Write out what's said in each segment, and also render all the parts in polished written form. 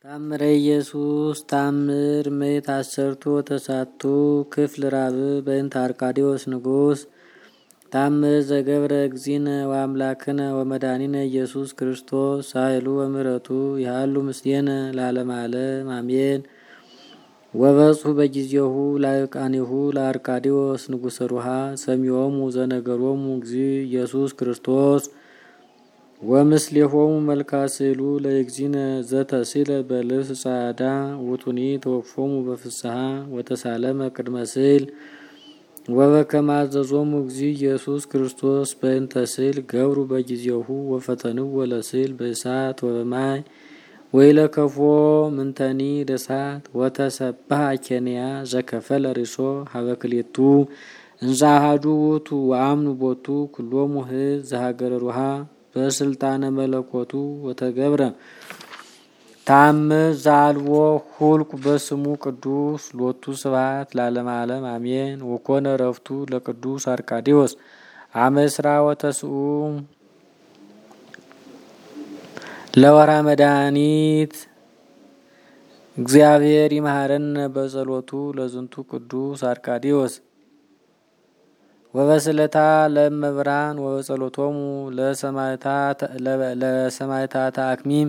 ታምረ ኢየሱስ ታምር ምዕት አሰርቱ ተሳቱ ክፍል ራብ በእንተ አርቃዲዎስ ንጉስ ታምር ዘገብረ እግዚእነ ወአምላክነ ወመድኃኒነ ኢየሱስ ክርስቶስ ኃይሉ ወምሕረቱ ይሃሉ ምስሌነ ለዓለመ ዓለም አሜን። ወበጽሑ በጊዜሁ ላዕቃኒሁ ለአርቃዲዎስ ንጉሰ ሩሃ ሰሚዖሙ ዘነገሮሙ እግዚእ ኢየሱስ ክርስቶስ ወምስሌሆሙ መልክዐ ስእሉ ለእግዚእነ ዘተስእለ በልብስ ጻዕዳ ውጡኒ ተወክፎሙ በፍስሐ ወተሳለመ ቅድመ ስእል ወበከመ አዘዞሙ እግዚእ ኢየሱስ ክርስቶስ በእንተ ስእል ገብሩ በጊዜሁ ወፈተንዎ ለስእል በእሳት ወበማይ ወይለከፎ ምንተኒ ደሳት ወተሰብሐ ኬንያ ዘከፈለ ሪሶ ሀበ ክልኤቱ እንዘ አሐዱ ውእቱ ወአምኑ ቦቱ ኩሎሙ ሕዝብ ዘሀገረ ሩሃ በስልጣነ መለኮቱ ወተገብረ ታምር ዘአልቦ ሁልቁ በስሙ ቅዱስ ሎቱ ስብሐት ለዓለመ ዓለም አሜን። ወኮነ ዕረፍቱ ለቅዱስ አርቃዲዎስ አመ ዕስራ ወተስዑ ለወርኃ መድኃኒት። እግዚአብሔር ይምሃረነ በጸሎቱ ለዝንቱ ቅዱስ አርቃዲዎስ ወበስለታ ለእመብርሃን ወበጸሎቶሙ ለሰማዕታተ አክሚም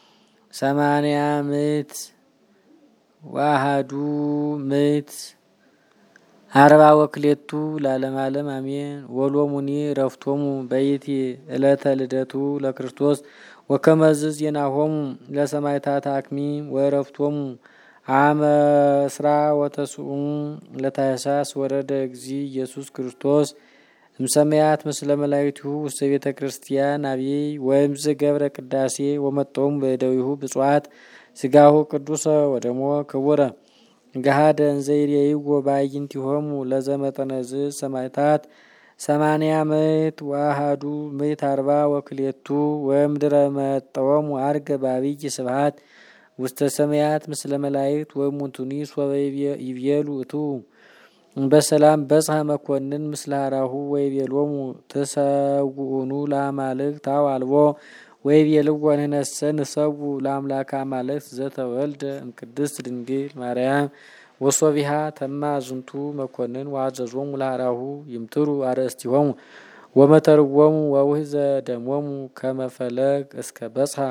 80 ወአሐዱ ምዕት 40 ወክሌቱ ለዓለመ ዓለም አሜን። ወሎሙኒ ዕረፍቶሙ በይእቲ ዕለተ ልደቱ ለክርስቶስ ወከመዝ ዜናሆሙ ለሰማዕታተ አክሚም ወዕረፍቶሙ አመ ዕስራ ወተስዑ ለታኅሳስ ወረደ እግዚእ ኢየሱስ ክርስቶስ እምሰማያት ምስለ መላእክቲሁ ውስተ ቤተ ክርስቲያን አብይ ወእምዝ ገብረ ቅዳሴ ወመጠውም በእደዊሁ ብፁዓት ሥጋሁ ቅዱሰ ወደሞ ክቡረ ገሃደ እንዘ ይሬይዎ በአዕይንቲሆሙ ለዘመጠነዝ ሰማዕታት 80 ምዕት ወአሐዱ ምዕት 40 ወክልኤቱ ወእምድረ መጠወሙ አርገ በአብይ ስብሐት ውስተ ሰማያት ምስለ መላእክት ወእሙንቱኒ ሶበ ይቤሉ እቱ በሰላም በጽሐ መኮንን ምስለ ሀራሁ ወይቤሎሙ ተሰውኡኑ ለአማልክት አው አልቦ ወይቤልዎ ንሕነሰ ንሰውእ ለአምላከ አማልክት ዘተወልደ እምቅድስት ድንግል ማርያም። ወሶቢሃ ተማ ዝንቱ መኮንን ወአዘዞሙ ለሀራሁ ይምትሩ አርእስቲሆሙ ወመተርዎሙ ወውሕዘ ደሞሙ ከመ ፈለግ እስከ በጽሐ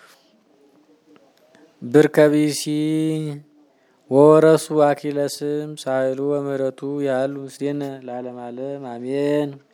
ብርከቢሲ ወወረሱ አኪለ ስም ሳህሉ ወምሕረቱ ያሉ ምስሌነ ለዓለመ ዓለም አሜን።